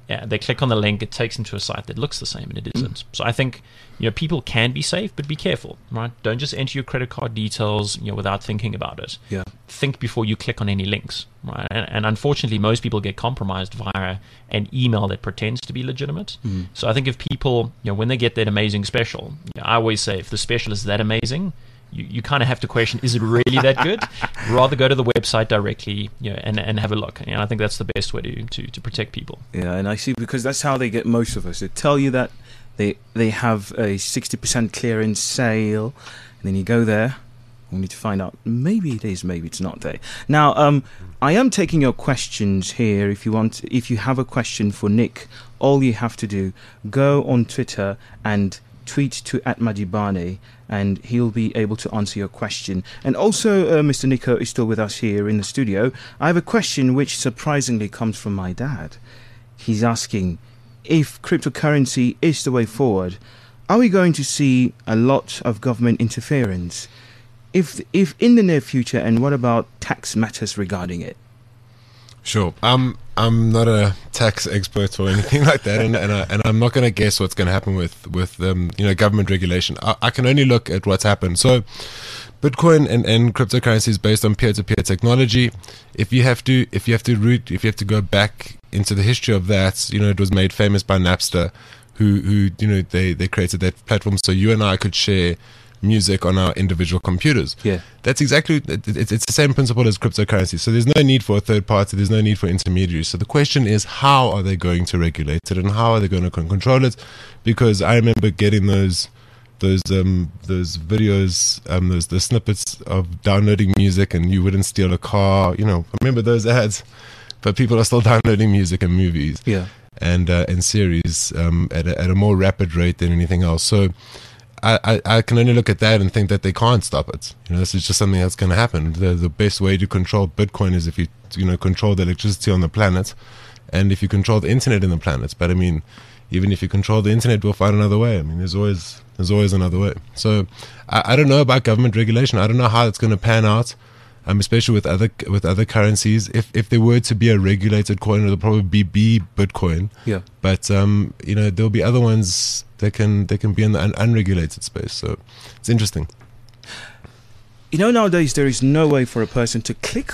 Speaker 5: Yeah, they click on the link, it takes them to a site that looks the same, and it isn't. Mm. So I think, you know, people can be safe, but be careful, right? Don't just enter your credit card details, you know, without thinking about it.
Speaker 2: Yeah.
Speaker 5: Think before you click on any links, right? And, and unfortunately, most people get compromised via an email that pretends to be legitimate. Mm. So I think if people, you know, when they get that amazing special, you know, I always say, if the special is that amazing, you, you kind of have to question, is it really that good? Rather go to the website directly, you know, and, and have a look. And I think that's the best way to, to, to protect people.
Speaker 2: Yeah, and I see, because that's how they get most of us. They tell you that they they have a sixty percent clearance sale, and then you go there, only to find out maybe it is, maybe it's not there. Now, um, I am taking your questions here. If you want, if you have a question for Nick, all you have to do, go on Twitter and tweet to at Madibane, and he'll be able to answer your question. And also, uh, Mister Nico is still with us here in the studio. I have a question which surprisingly comes from my dad. He's asking, if cryptocurrency is the way forward, are we going to see a lot of government interference? If if in the near future, and what about tax matters regarding it?
Speaker 3: Sure. Um, I'm not a tax expert or anything like that, and and, I, and I'm not going to guess what's going to happen with with um, you know, government regulation. I, I can only look at what's happened. So, Bitcoin and, and cryptocurrency is based on peer-to-peer technology. If you have to, if you have to root, if you have to go back into the history of that, you know, it was made famous by Napster, who who you know they they created that platform so you and I could share music on our individual computers.
Speaker 2: Yeah,
Speaker 3: that's exactly, it's, it's the same principle as cryptocurrency. So there's no need for a third party, there's no need for intermediaries. So the question is, how are they going to regulate it, and how are they going to control it? Because I remember getting those those um those videos, um those the snippets of downloading music, and you wouldn't steal a car, you know, I remember those ads. But people are still downloading music and movies,
Speaker 2: yeah,
Speaker 3: and uh, and series um at a, at a more rapid rate than anything else. So I, I, I can only look at that and think that they can't stop it. You know, this is just something that's going to happen. The the best way to control Bitcoin is if you you know control the electricity on the planet, and if you control the internet in the planet. But I mean, even if you control the internet, we'll find another way. I mean, there's always there's always another way. So I, I don't know about government regulation. I don't know how it's going to pan out. Um, especially with other with other currencies. If if there were to be a regulated coin, it'll probably be, be Bitcoin.
Speaker 2: Yeah.
Speaker 3: But um, you know, there'll be other ones that can that can be in the un- unregulated space. So it's interesting.
Speaker 2: You know, nowadays there is no way for a person to click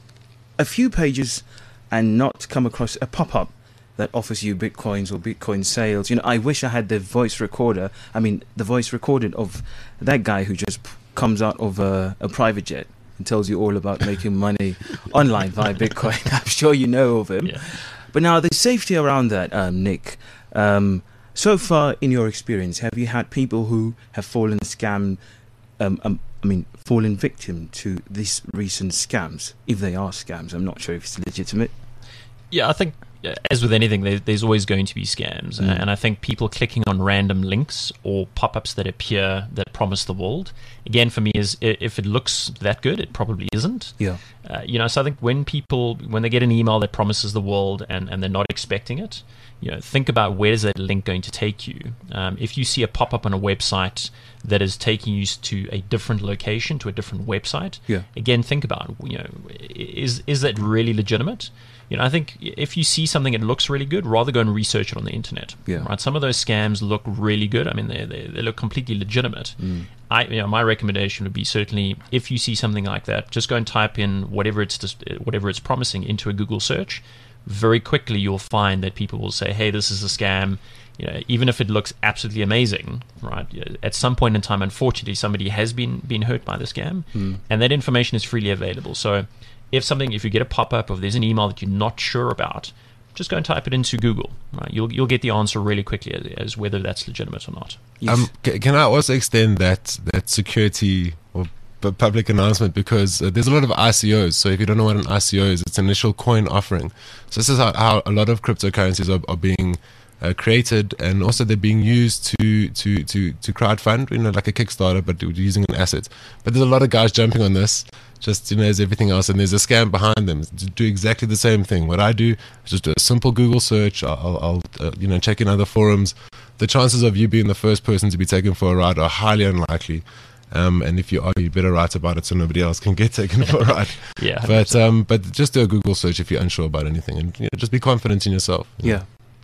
Speaker 2: a few pages and not come across a pop-up that offers you Bitcoins or Bitcoin sales. You know, I wish I had the voice recorder. I mean, the voice recorded of that guy who just p- comes out of a, a private jet and tells you all about making money online via Bitcoin. I'm sure you know of him.
Speaker 5: Yeah.
Speaker 2: But now the safety around that, um, Nick, um, so far in your experience, have you had people who have fallen scam, um, um, I mean, fallen victim to these recent scams? If they are scams, I'm not sure if it's legitimate.
Speaker 5: Yeah, I think, as with anything, there, there's always going to be scams.
Speaker 2: Mm.
Speaker 5: And I think people clicking on random links or pop-ups that appear that promise the world, again, for me, is if it looks that good, it probably isn't.
Speaker 2: Yeah.
Speaker 5: Uh, you know, so I think when people, when they get an email that promises the world and, and they're not expecting it, you know, think about where's that link going to take you. Um, if you see a pop-up on a website that is taking you to a different location, to a different website,
Speaker 2: yeah.
Speaker 5: again, think about, you know, is is that really legitimate? You know, I think if you see something that looks really good, rather go and research it on the internet.
Speaker 2: Yeah.
Speaker 5: Right. Some of those scams look really good. I mean, they they, they look completely legitimate.
Speaker 2: Mm.
Speaker 5: I, you know, my recommendation would be certainly if you see something like that, just go and type in whatever it's whatever it's promising into a Google search. Very quickly, you'll find that people will say, "Hey, this is a scam." You know, even if it looks absolutely amazing, right? At some point in time, unfortunately, somebody has been been hurt by the scam,
Speaker 2: mm.
Speaker 5: and that information is freely available. So. If something, if you get a pop-up, or if there's an email that you're not sure about, just go and type it into Google. Right? You'll you'll get the answer really quickly as, as whether that's legitimate or not.
Speaker 2: Yes.
Speaker 3: Um, c- can I also extend that that security or p- public announcement, because uh, there's a lot of I C Os. So if you don't know what an I C O is, it's initial coin offering. So this is how, how a lot of cryptocurrencies are, are being uh, created, and also they're being used to to to to crowdfund, you know, like a Kickstarter, but using an asset. But there's a lot of guys jumping on this. Just, you know, as everything else, and there's a scam behind them to do exactly the same thing. What I do is just do a simple Google search. I'll, I'll uh, you know, check in other forums. The chances of you being the first person to be taken for a ride are highly unlikely. Um, and if you are, you better write about it so nobody else can get taken for a ride.
Speaker 5: Yeah,
Speaker 3: but um, but just do a Google search if you're unsure about anything, and you know, just be confident in yourself. You
Speaker 2: yeah.
Speaker 3: know.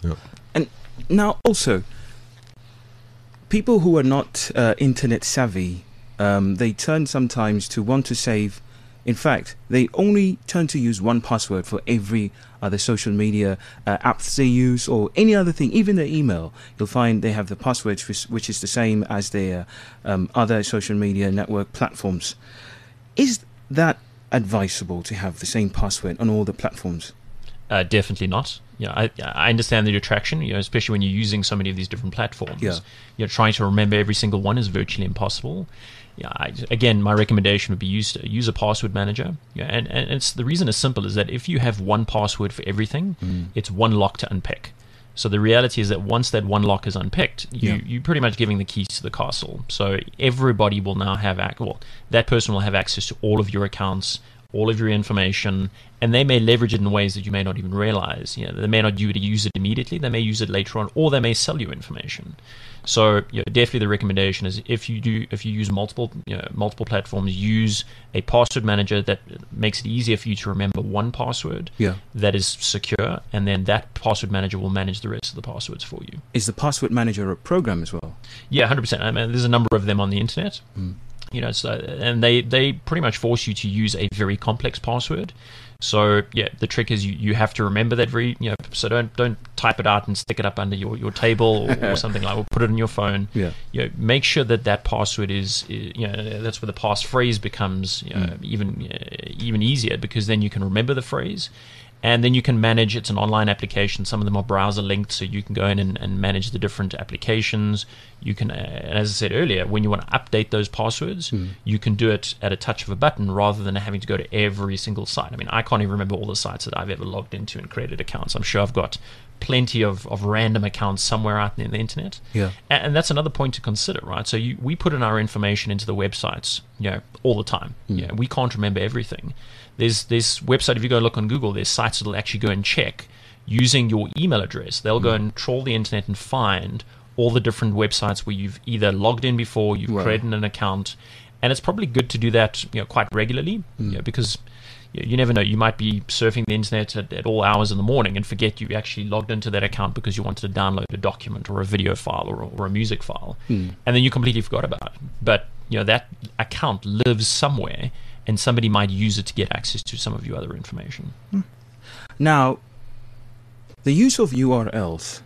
Speaker 3: Yeah.
Speaker 2: And now also, people who are not uh, internet savvy, um, they turn sometimes to want to save. In fact, they only turn to use one password for every other social media uh, apps they use, or any other thing, even their email. You'll find they have the password which, which is the same as their um, other social media network platforms. Is that advisable to have the same password on all the platforms?
Speaker 5: Uh, definitely not. You know, I, I understand the attraction, you know, especially when you're using so many of these different platforms.
Speaker 2: Yeah.
Speaker 5: You know, trying to remember every single one is virtually impossible. Yeah, I, again, my recommendation would be use use a password manager. Yeah, and, and it's the reason is simple is that if you have one password for everything, mm. it's one lock to unpick. So the reality is that once that one lock is unpicked, you yeah. you're pretty much giving the keys to the castle. So everybody will now have ac- well, that person will have access to all of your accounts, all of your information, and they may leverage it in ways that you may not even realize. You know, they may not do to use it immediately, they may use it later on, or they may sell you information. So you know, definitely the recommendation is if you do if you use multiple you know, multiple platforms, use a password manager that makes it easier for you to remember one password
Speaker 2: yeah.
Speaker 5: that is secure, and then that password manager will manage the rest of the passwords for you.
Speaker 2: Is the password manager a program as well?
Speaker 5: Yeah, one hundred percent. I mean, there's a number of them on the internet. Mm. You know, so, and they, they pretty much force you to use a very complex password. So yeah, the trick is you, you have to remember that very you know. So don't don't type it out and stick it up under your, your table or, or something like. Or put it in your phone.
Speaker 2: Yeah.
Speaker 5: You know, make sure that that password is, is you know that's where the passphrase becomes you know, mm. even uh, even easier, because then you can remember the phrase. And then you can manage, it's an online application. Some of them are browser linked, so you can go in and, and manage the different applications. You can, uh, and as I said earlier, when you want to update those passwords, mm. you can do it at a touch of a button rather than having to go to every single site. I mean, I can't even remember all the sites that I've ever logged into and created accounts. I'm sure I've got plenty of, of random accounts somewhere out there in the internet.
Speaker 2: Yeah.
Speaker 5: And, and that's another point to consider, right? So you, we put in our information into the websites, you know, all the time. Mm. You know, we can't remember everything. There's this website, if you go look on Google, there's sites that will actually go and check using your email address. They'll mm. go and trawl the internet and find all the different websites where you've either logged in before, you've wow. created an account, and it's probably good to do that you know, quite regularly mm. you know, because you, you never know. You might be surfing the internet at, at all hours in the morning and forget you actually logged into that account because you wanted to download a document or a video file or, or a music file, mm. and then you completely forgot about it. But you know that account lives somewhere, and somebody might use it to get access to some of your other information.
Speaker 2: Now, the use of U R Ls.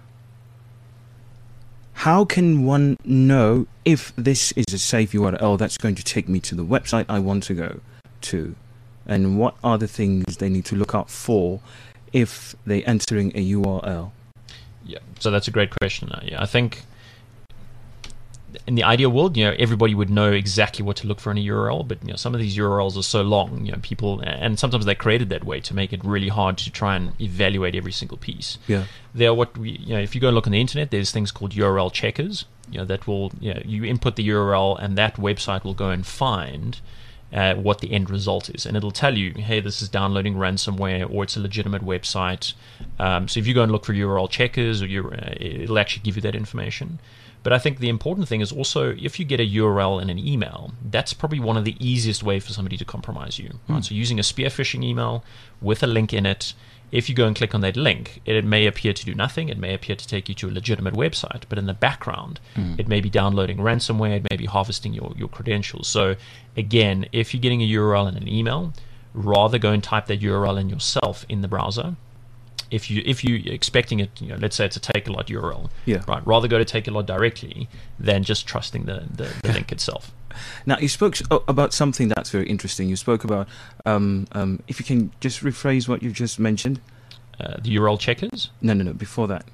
Speaker 2: How can one know if this is a safe U R L that's going to take me to the website I want to go to? And what are the things they need to look out for if they're entering a U R L?
Speaker 5: Yeah, so that's a great question. Yeah, I think in the ideal world, you know, everybody would know exactly what to look for in a U R L, but you know, some of these U R Ls are so long, you know, people, and sometimes they're created that way to make it really hard to try and evaluate every single piece.
Speaker 2: Yeah,
Speaker 5: they are what we, you know, if you go and look on the internet, there's things called U R L checkers. You know, that will, you know, you input the U R L, and that website will go and find uh, what the end result is, and it'll tell you, hey, this is downloading ransomware, or it's a legitimate website. Um, so if you go and look for U R L checkers, or you, uh, it'll actually give you that information. But I think the important thing is also, if you get a U R L in an email, that's probably one of the easiest ways for somebody to compromise you. Right? Mm. So using a spear phishing email with a link in it, if you go and click on that link, it, it may appear to do nothing. It may appear to take you to a legitimate website, but in the background, mm. it may be downloading ransomware, it may be harvesting your, your credentials. So again, if you're getting a U R L in an email, rather go and type that U R L in yourself in the browser. If you if you're expecting it, you know, let's say it's a Takealot U R L,
Speaker 2: yeah,
Speaker 5: right. Rather go to Takealot directly than just trusting the, the, the link itself.
Speaker 2: Now you spoke about something that's very interesting. You spoke about um, um, if you can just rephrase what you just mentioned.
Speaker 5: Uh, the U R L checkers?
Speaker 2: No, no, no. Before that.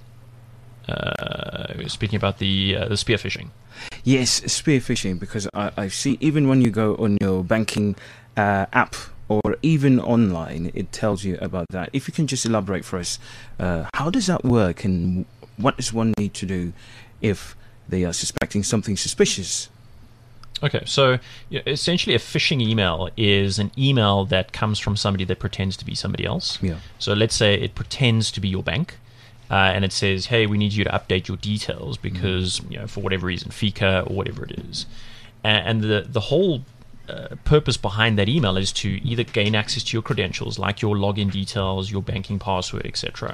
Speaker 5: Uh, speaking about the uh, the spear phishing.
Speaker 2: Yes, spear phishing, because I, I see even when you go on your banking uh, app, or even online, it tells you about that. If you can just elaborate for us, uh, how does that work, and what does one need to do if they are suspecting something suspicious?
Speaker 5: Okay, so you know, essentially a phishing email is an email that comes from somebody that pretends to be somebody else.
Speaker 2: Yeah.
Speaker 5: So let's say it pretends to be your bank, uh, and it says, hey, we need you to update your details because, mm. you know, for whatever reason, FICA or whatever it is. And, and the, the whole Uh, purpose behind that email is to either gain access to your credentials, like your login details, your banking password, et cetera,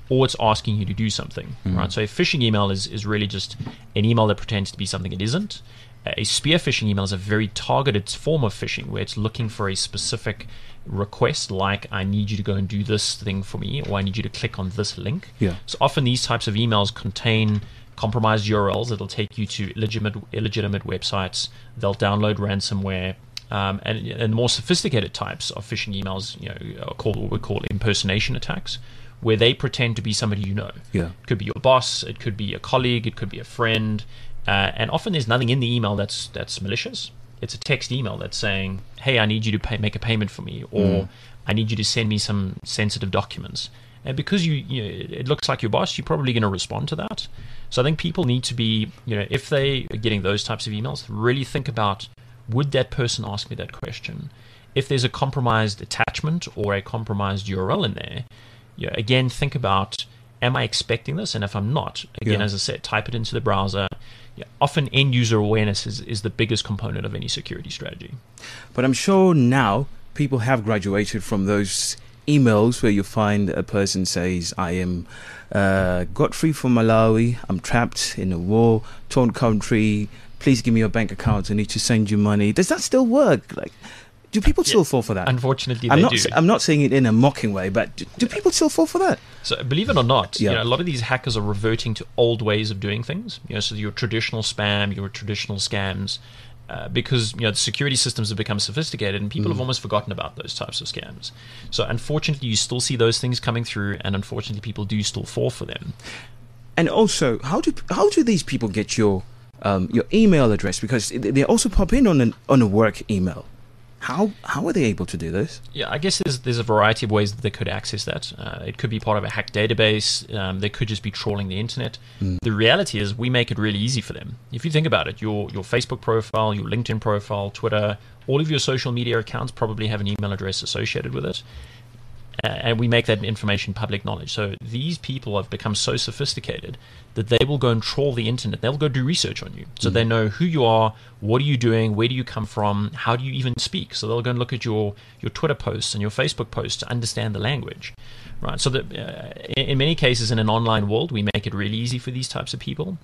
Speaker 5: or it's asking you to do something,
Speaker 2: Mm.
Speaker 5: right? So a phishing email is, is really just an email that pretends to be something it isn't. A spear phishing email is a very targeted form of phishing where it's looking for a specific request, like I need you to go and do this thing for me, or I need you to click on this link.
Speaker 2: Yeah.
Speaker 5: So often these types of emails contain compromised U R Ls that'll take you to illegitimate, illegitimate websites. They'll download ransomware. Um, and, and more sophisticated types of phishing emails, you know, are called what we call impersonation attacks, where they pretend to be somebody you know.
Speaker 2: Yeah.
Speaker 5: It could be your boss, it could be a colleague, it could be a friend, uh, and often there's nothing in the email that's that's malicious. It's a text email that's saying, "Hey, I need you to pay, make a payment for me," or
Speaker 2: Mm.
Speaker 5: "I need you to send me some sensitive documents." And because you, you know, it looks like your boss, you're probably going to respond to that. So I think people need to be, you know, if they are getting those types of emails, really think about, would that person ask me that question? If there's a compromised attachment or a compromised U R L in there, you know, again, think about, am I expecting this? And if I'm not, again,
Speaker 2: Yeah.
Speaker 5: as I said, type it into the browser. Yeah, often end user awareness is, is the biggest component of any security strategy.
Speaker 2: But I'm sure now people have graduated from those emails where you find a person says, I am uh, Godfrey from Malawi, I'm trapped in a war-torn country, please give me your bank account, I need to send you money. Does that still work? Like, do people still
Speaker 5: Yeah,
Speaker 2: fall for that?
Speaker 5: Unfortunately,
Speaker 2: I'm
Speaker 5: they
Speaker 2: not.
Speaker 5: do.
Speaker 2: sa- I'm not saying it in a mocking way, but do, do people still fall for that?
Speaker 5: So believe it or not,
Speaker 2: Yeah.
Speaker 5: you know, a lot of these hackers are reverting to old ways of doing things. You know, so your traditional spam, your traditional scams, uh, because you know the security systems have become sophisticated, and people have almost forgotten about those types of scams. So unfortunately, you still see those things coming through, and unfortunately, people do still fall for them.
Speaker 2: And also, how do how do these people get your um, your email address? Because they they also pop in on an on a work email. How how are they able to do this?
Speaker 5: Yeah, I guess there's there's a variety of ways that they could access that. Uh, it could be part of a hacked database. Um, they could just be trawling the internet. The reality is, we make it really easy for them. If you think about it, your your Facebook profile, your LinkedIn profile, Twitter, all of your social media accounts probably have an email address associated with it. Uh, and we make that information public knowledge. So these people have become so sophisticated that they will go and trawl the internet. They'll go do research on you. So they know who you are, what are you doing, where do you come from, how do you even speak. So they'll go and look at your, your Twitter posts and your Facebook posts to understand the language. Right. So that uh, in, in many cases in an online world, we make it really easy for these types of people.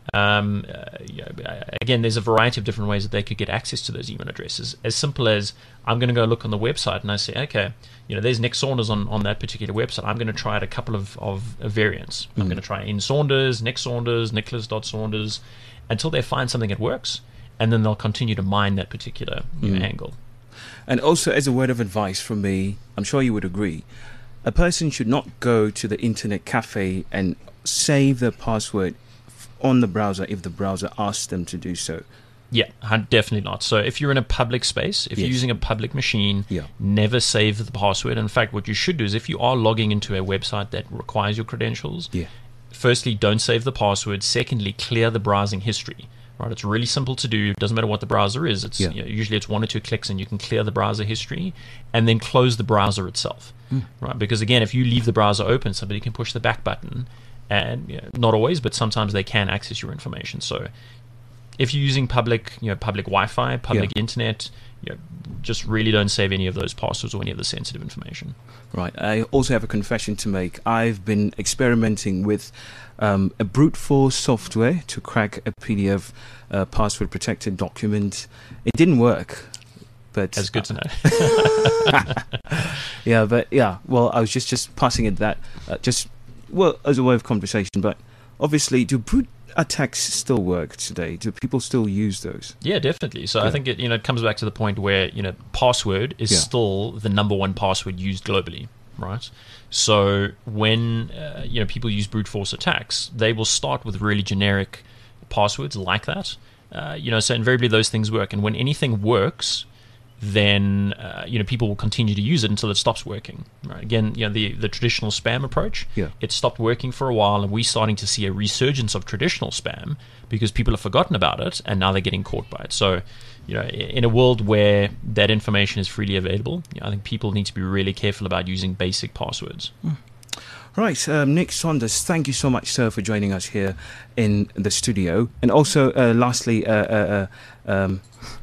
Speaker 5: Um, uh, you know, again, there's a variety of different ways that they could get access to those email addresses. As simple as, I'm going to go look on the website and I say, okay, you know, there's Nick Saunders on, on that particular website. I'm going to try out a couple of, of variants. I'm going to try in Saunders, Nick Saunders, Nicholas.Saunders, until they find something that works, and then they'll continue to mine that particular you know, angle.
Speaker 2: And also, as a word of advice from me, I'm sure you would agree, a person should not go to the internet cafe and save their password f- on the browser if the browser asks them to do so.
Speaker 5: Yeah, hun- definitely not. So if you're in a public space, if
Speaker 2: Yes.
Speaker 5: you're using a public machine,
Speaker 2: Yeah.
Speaker 5: never save the password. In fact, what you should do is, if you are logging into a website that requires your credentials,
Speaker 2: Yeah.
Speaker 5: firstly, don't save the password. Secondly, clear the browsing history. Right, it's really simple to do. It doesn't matter what the browser is. It's
Speaker 2: Yeah.
Speaker 5: you know, usually it's one or two clicks, and you can clear the browser history, and then close the browser itself. Right, because again, if you leave the browser open, somebody can push the back button, and you know, not always, but sometimes they can access your information. So, if you're using public, you know, public Wi-Fi, public
Speaker 2: Yeah.
Speaker 5: internet, you know, just really don't save any of those passwords or any of the sensitive information.
Speaker 2: Right. I also have a confession to make. I've been experimenting with um, a brute force software to crack a P D F uh, password protected document. It didn't work. But
Speaker 5: That's good to know.
Speaker 2: yeah, but yeah. Well, I was just just passing it that uh, just well as a way of conversation. But obviously, do brute attacks still work today? Do people still use those?
Speaker 5: Yeah, definitely. So
Speaker 2: Yeah.
Speaker 5: I think it you know it comes back to the point where you know password is
Speaker 2: Yeah.
Speaker 5: still the number one password used globally, right? So when uh, you know people use brute force attacks, they will start with really generic passwords like that. Uh, you know, so invariably those things work, and when anything works, then uh, you know people will continue to use it until it stops working. Right? Again, you know the the traditional spam approach.
Speaker 2: Yeah.
Speaker 5: It stopped working for a while, and we're starting to see a resurgence of traditional spam because people have forgotten about it, and now they're getting caught by it. So, you know, in a world where that information is freely available, you know, I think people need to be really careful about using basic passwords.
Speaker 2: Right, um, Nick Saunders, thank you so much, sir, for joining us here in the studio. And also, uh, lastly, uh, uh, uh, um,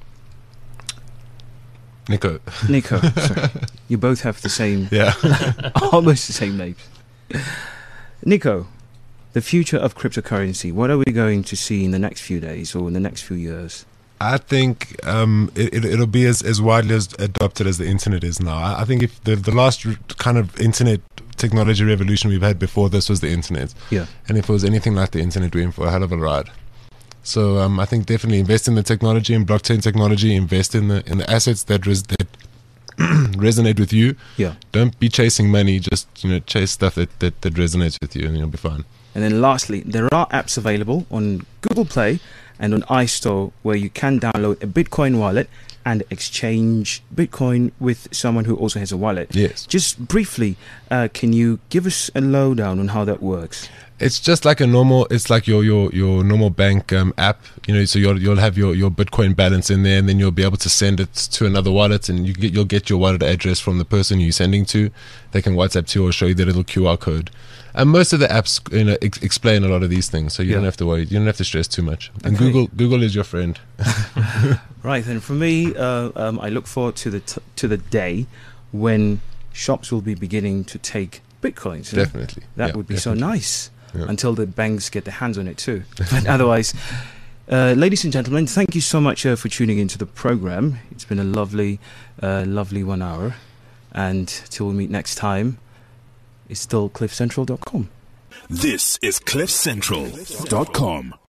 Speaker 3: Nico.
Speaker 2: Nico. Sorry. You both have the same,
Speaker 3: Yeah.
Speaker 2: almost the same names. Nico, the future of cryptocurrency. What are we going to see in the next few days or in the next few years?
Speaker 3: I think um, it, it, it'll be as, as widely as adopted as the internet is now. I, I think if the, the last r- kind of internet technology revolution we've had before this was the internet.
Speaker 2: Yeah.
Speaker 3: And if it was anything like the internet, we're in for a hell of a ride. So um, I think definitely invest in the technology and blockchain technology, invest in the in the assets that res- that resonate with you.
Speaker 2: Yeah.
Speaker 3: Don't be chasing money, just you know chase stuff that, that, that resonates with you and you'll be fine.
Speaker 2: And then lastly, there are apps available on Google Play and on iStore where you can download a Bitcoin wallet and exchange Bitcoin with someone who also has a wallet.
Speaker 3: Yes.
Speaker 2: Just briefly, uh, can you give us a lowdown on how that works?
Speaker 3: It's just like a normal. It's like your your your normal bank um, app. You know, so you'll you'll have your, your Bitcoin balance in there, and then you'll be able to send it to another wallet, and you get you'll get your wallet address from the person you're sending to. They can WhatsApp to you or show you the little Q R code. And most of the apps, you know, ex- explain a lot of these things, so you
Speaker 2: Yeah.
Speaker 3: don't have to worry. You don't have to stress too much. And
Speaker 2: Okay.
Speaker 3: Google Google is your friend.
Speaker 2: Right, and for me, uh, um, I look forward to the t- to the day when shops will be beginning to take Bitcoins. you know?
Speaker 3: Definitely.
Speaker 2: That
Speaker 3: Yeah,
Speaker 2: would be
Speaker 3: definitely.
Speaker 2: so nice.
Speaker 3: Yeah.
Speaker 2: Until the banks get their hands on it too. But otherwise, uh, ladies and gentlemen, thank you so much uh, for tuning into the program. It's been a lovely, uh, lovely one hour. And till we meet next time, it's still cliff central dot com.
Speaker 1: This is cliff central dot com.